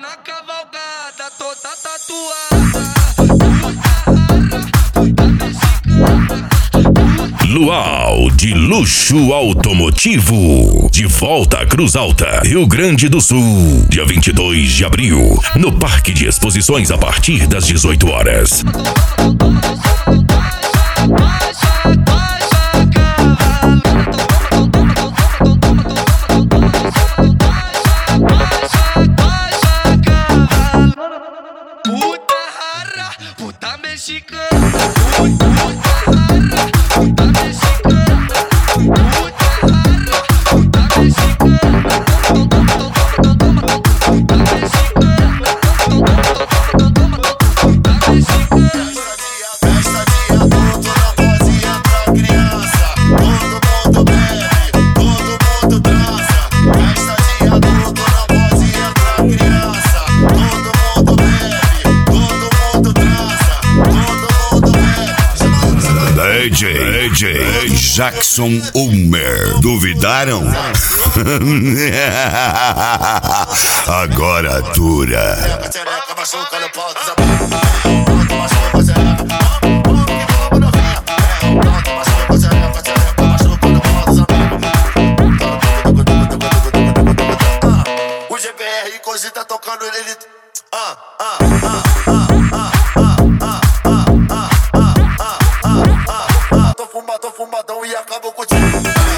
Na cavalgada toda tatuada. Luau de Luxo Automotivo, de volta a Cruz Alta, Rio Grande do Sul, dia 22 de abril, no Parque de Exposições a partir das 18 horas. Puta rara, puta mexicana. DJ Jackson Ulmer. Duvidaram? Agora dura. O GBR Cozi tá tocando ele. Tô fumadão e acabou com o time.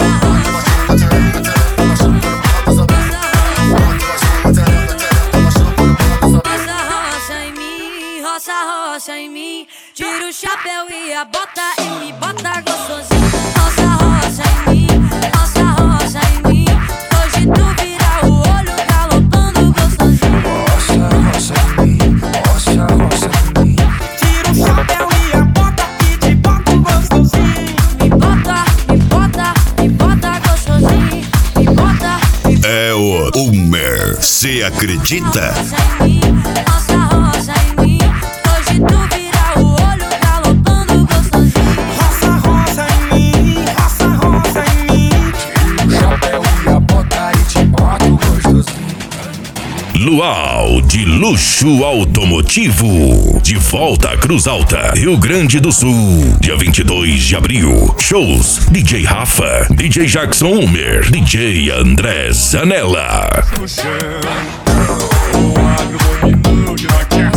Roça em mim, tira o chapéu e a bota e me bota gostosinho. Roça em mim, roça em mim. Hoje tu vira o olho galopando gostosinho. Roça em mim, roça em mim. Tira o chapéu e a bota e te bota gostosinho. Me bota gostosinho. Me bota. É o Ulmer. Cê acredita? Roça em mim, roça em mim. Hoje tu vira o olho galopando gostosinho. Roça em mim, roça em mim. Tira o chapéu e a bota e te bota gostosinho. Luau de Luxo Automotivo, de volta a Cruz Alta, Rio Grande do Sul, dia 22 de abril. Shows DJ Rafa, DJ Jackson Ulmer, DJ André Zanella. No chão, o agro dominou de noite.